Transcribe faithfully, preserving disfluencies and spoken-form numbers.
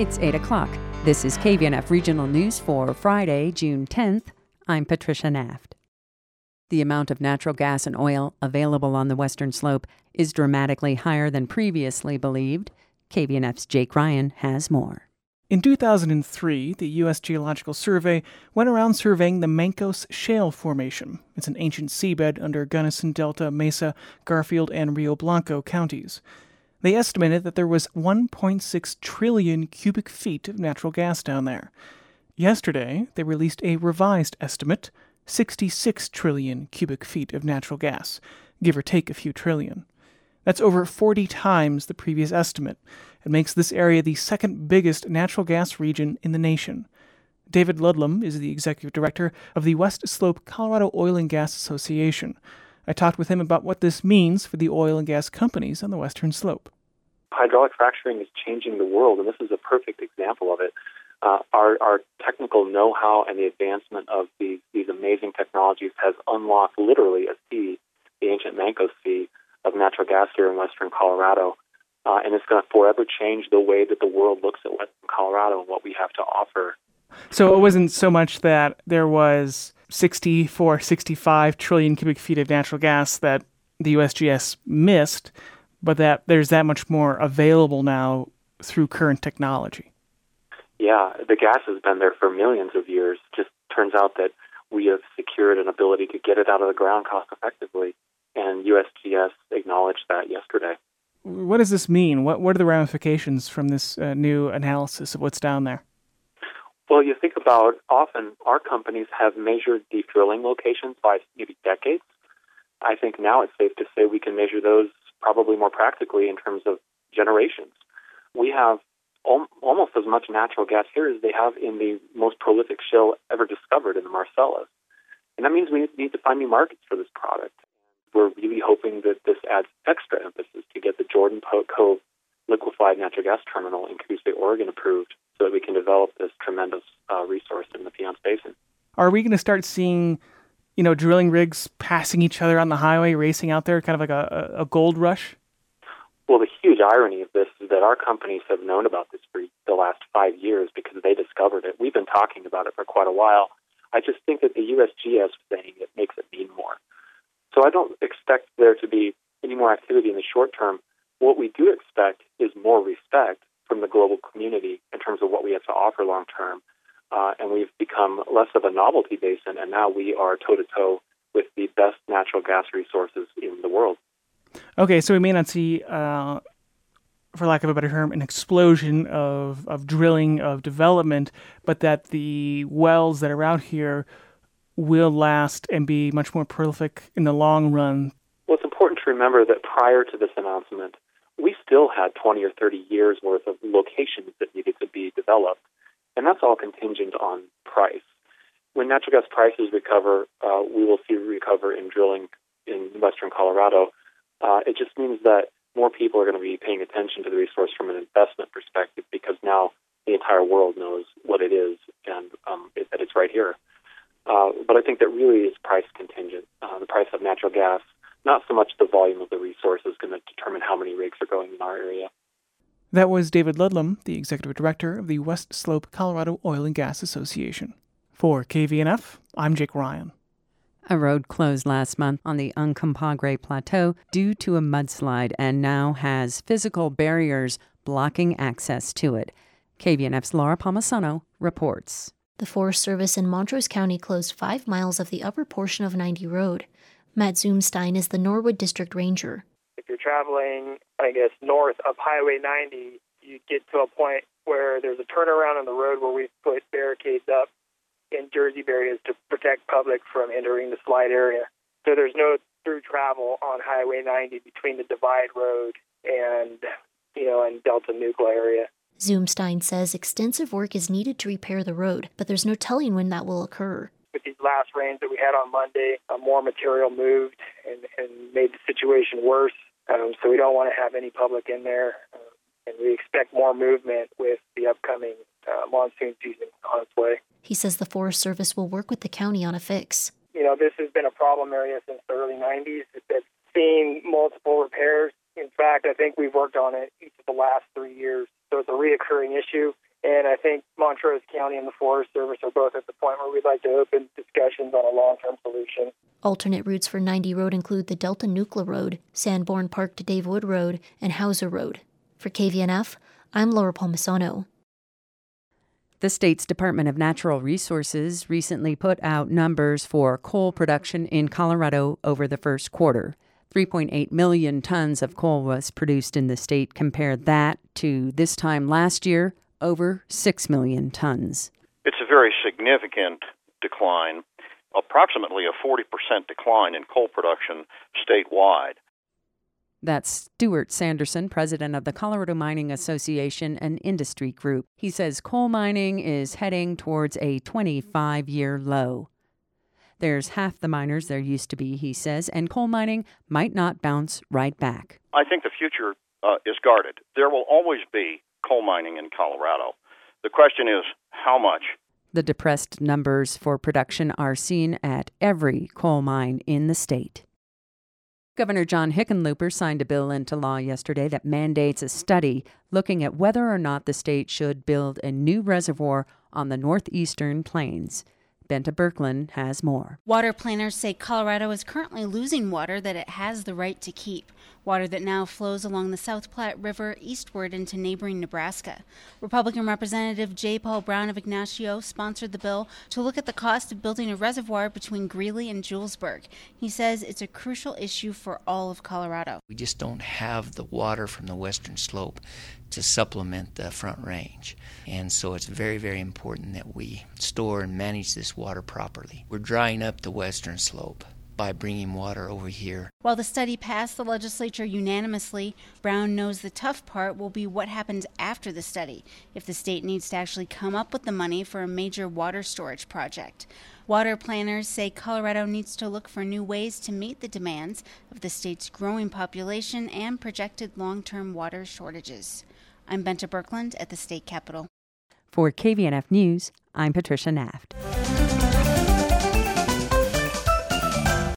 It's eight o'clock. This is K V N F Regional News for Friday, June tenth. I'm Patricia Naft. The amount of natural gas and oil available on the Western Slope is dramatically higher than previously believed. K V N F's Jake Ryan has more. In two thousand three, the U S Geological Survey went around surveying the Mancos Shale Formation. It's an ancient seabed under Gunnison Delta, Mesa, Garfield, and Rio Blanco counties. They estimated that there was one point six trillion cubic feet of natural gas down there. Yesterday, they released a revised estimate, sixty-six trillion cubic feet of natural gas, give or take a few trillion. That's over forty times the previous estimate. It makes this area the second biggest natural gas region in the nation. David Ludlam is the executive director of the West Slope Colorado Oil and Gas Association. I talked with him about what this means for the oil and gas companies on the Western Slope. Hydraulic fracturing is changing the world, and this is a perfect example of it. Uh, our, our technical know-how and the advancement of these, these amazing technologies has unlocked literally a sea, the ancient Mancos Sea, of natural gas here in western Colorado. Uh, and it's going to forever change the way that the world looks at western Colorado and what we have to offer. So it wasn't so much that there was sixty-four, sixty-five trillion cubic feet of natural gas that the U S G S missed, but that there's that much more available now through current technology. Yeah, the gas has been there for millions of years. Just turns out that we have secured an ability to get it out of the ground cost effectively, and U S G S acknowledged that yesterday. What does this mean? What what are the ramifications from this uh, new analysis of what's down there? Well, you think about often our companies have measured the drilling locations by maybe decades. I think now it's safe to say we can measure those probably more practically in terms of generations. We have al- almost as much natural gas here as they have in the most prolific shale ever discovered in the Marcellus. And that means we need to find new markets for this product. We're really hoping that this adds extra emphasis to get the Jordan Cove liquefied natural gas terminal in Coos Bay, Oregon approved so that we can develop this tremendous uh, resource in the Piceance Basin. Are we going to start seeing, you know, drilling rigs passing each other on the highway, racing out there, kind of like a, a gold rush? Well, the huge irony of this is that our companies have known about this for the last five years because they discovered it. We've been talking about it for quite a while. I just think that the U S G S saying it makes it mean more. So I don't expect there to be any more activity in the short term. What we do expect is more respect from the global community in terms of what we have to offer long term. Uh, and we've become less of a novelty basin, and now we are toe-to-toe with the best natural gas resources in the world. Okay, so we may not see, uh, for lack of a better term, an explosion of, of drilling, of development, but that the wells that are out here will last and be much more prolific in the long run. Well, it's important to remember that prior to this announcement, we still had twenty or thirty years worth of locations that needed to be developed, and that's all contingent on price. When natural gas prices recover, uh, we will see recover in drilling in western Colorado. Uh, it just means that more people are going to be paying attention to the resource from an investment perspective because now the entire world knows what it is and um, it, that it's right here. Uh, but I think that really is price contingent. Uh, the price of natural gas, not so much the volume of the resource, is going to determine how many rigs are going in our area. That was David Ludlam, the executive director of the West Slope Colorado Oil and Gas Association. For K V N F, I'm Jake Ryan. A road closed last month on the Uncompahgre Plateau due to a mudslide and now has physical barriers blocking access to it. K V N F's Laura Palmisano reports. The Forest Service in Montrose County closed five miles of the upper portion of ninety Road. Matt Zoomstein is the Norwood District Ranger. If you're traveling, I guess, north up Highway ninety, you get to a point where there's a turnaround on the road where we've put barricades up in Jersey barriers to protect public from entering the slide area. So there's no through travel on Highway ninety between the Divide Road and, you know, and Delta Nuclear area. Zoomstein says extensive work is needed to repair the road, but there's no telling when that will occur. With these last rains that we had on Monday, uh, more material moved and, and made the situation worse. Um, so we don't want to have any public in there. Uh, and we expect more movement with the upcoming uh, monsoon season on its way. He says the Forest Service will work with the county on a fix. You know, this has been a problem area since the early nineties. It's seen multiple repairs. In fact, I think we've worked on it each of the last three years. So it's a reoccurring issue. And I think Montrose County and the Forest Service are both at the point where we'd like to open discussions on a long-term solution. Alternate routes for ninety Road include the Delta Nuclear Road, Sanborn Park to Dave Wood Road, and Hauser Road. For K V N F, I'm Laura Palmisano. The state's Department of Natural Resources recently put out numbers for coal production in Colorado over the first quarter. three point eight million tons of coal was produced in the state. Compare that to this time last year, over six million tons. It's a very significant decline, approximately a forty percent decline in coal production statewide. That's Stuart Sanderson, president of the Colorado Mining Association and Industry Group. He says coal mining is heading towards a twenty-five-year low. There's half the miners there used to be, he says, and coal mining might not bounce right back. I think the future uh, is guarded. There will always be coal mining in Colorado. The question is, how much? The depressed numbers for production are seen at every coal mine in the state. Governor John Hickenlooper signed a bill into law yesterday that mandates a study looking at whether or not the state should build a new reservoir on the northeastern plains. Benta Birkeland has more. Water planners say Colorado is currently losing water that it has the right to keep, water that now flows along the South Platte River eastward into neighboring Nebraska. Republican Representative J. Paul Brown of Ignacio sponsored the bill to look at the cost of building a reservoir between Greeley and Julesburg. He says it's a crucial issue for all of Colorado. We just don't have the water from the western slope to supplement the Front Range. And so it's very, very important that we store and manage this water properly. We're drying up the western slope by bringing water over here. While the study passed the legislature unanimously, Brown knows the tough part will be what happens after the study, if the state needs to actually come up with the money for a major water storage project. Water planners say Colorado needs to look for new ways to meet the demands of the state's growing population and projected long-term water shortages. I'm Benta Birkeland at the state capitol. For K V N F News, I'm Patricia Naft.